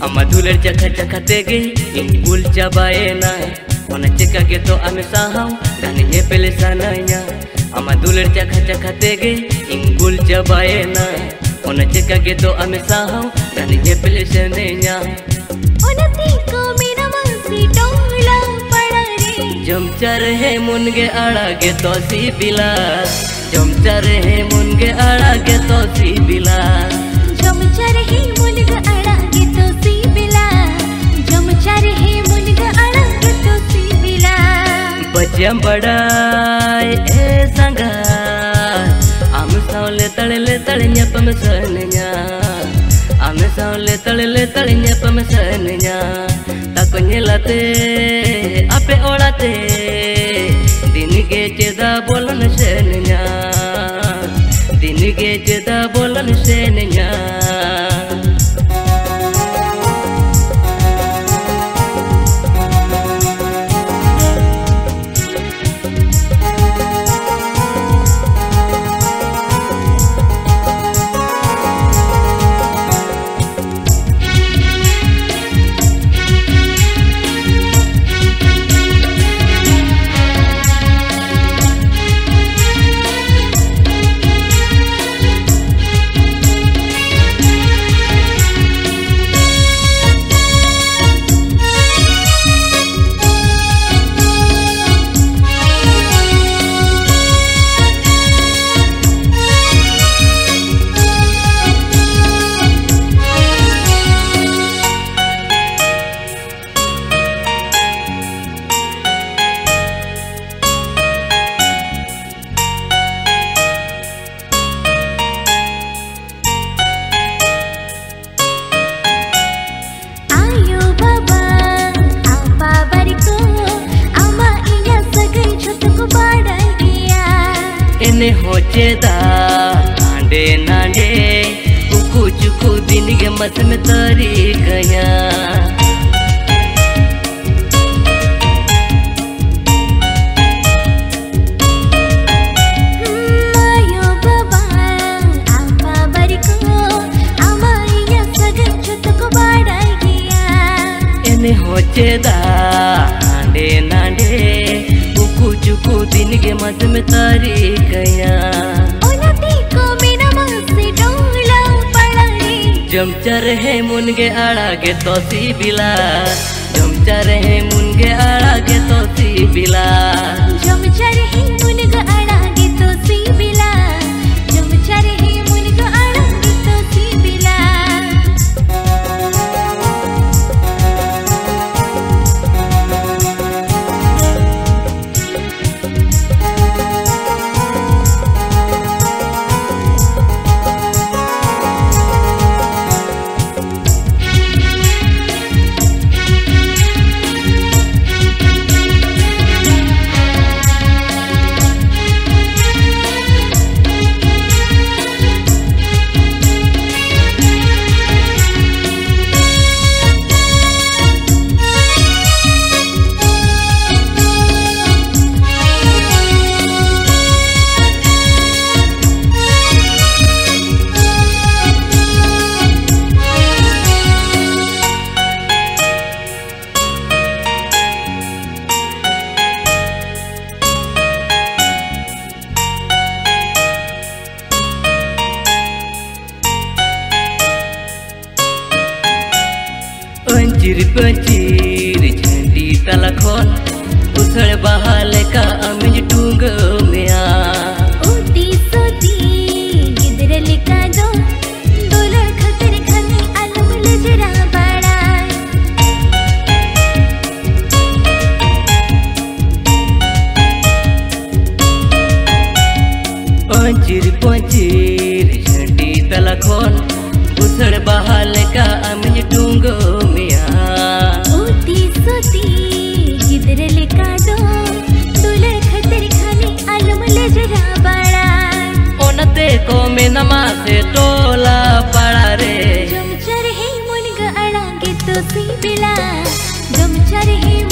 Ama duler jaka jaka tege Ingbul cabaena Ona ceka gitu ame sahau Dan nyepele sananya Ama duler jaka jaka tege Ingbul cabaena Ona ceka gitu ame sahau Dan nyepele sananya Ona tiko mina mansi dola padare Jomchar he munge aage to si bila Jomchar he munge aage to si bila Jomchar he munge aage to si bila Jomchar he munge aage to si bila Bacham badai e sanga Am saule tale nyapam sannya Am saule tale nyapam sannya Takonya late ape olate दिन के चेदा बोलन सेनया दिन के चेदा बोलन सेनया ने होचेदा नांडे नांडे उकू चुकू दिन के मत में तरी गया मायो बाबा आपा बरिको आमाइया सगन छुतको बाड़ाई गया ने होचेदा नांडे नांडे उकू चुकू दिन के मत में तारी गया को बिना मासे डोला पड़ारे जमचर है मुनगे आड़ागे तो सी बिला जमचर है मुनगे आड़ागे तो सी बिला जमचर है मुनगे आड़ागे तो सी बिला जमचर है मुनगे आड़ागे तो सी बिला पंचीर पंचीर झंडी तलखोन उछल बहाल का अमिज टूंग मिया ओती सोती गिदर लिका दो डोलर खतर खनी अलम लजरा बड़ा पंचीर पंचीर झंडी तलखोन उछल बहाल का अमिज टूंग मिया ओती सोती गिदर लिका दो डोलर खतर खनी अलम लजरा बड़ा ओनते को में नमा से टोला पड़ा रे जमचर है मुनग अड़ागे तो सी बिला जमचर है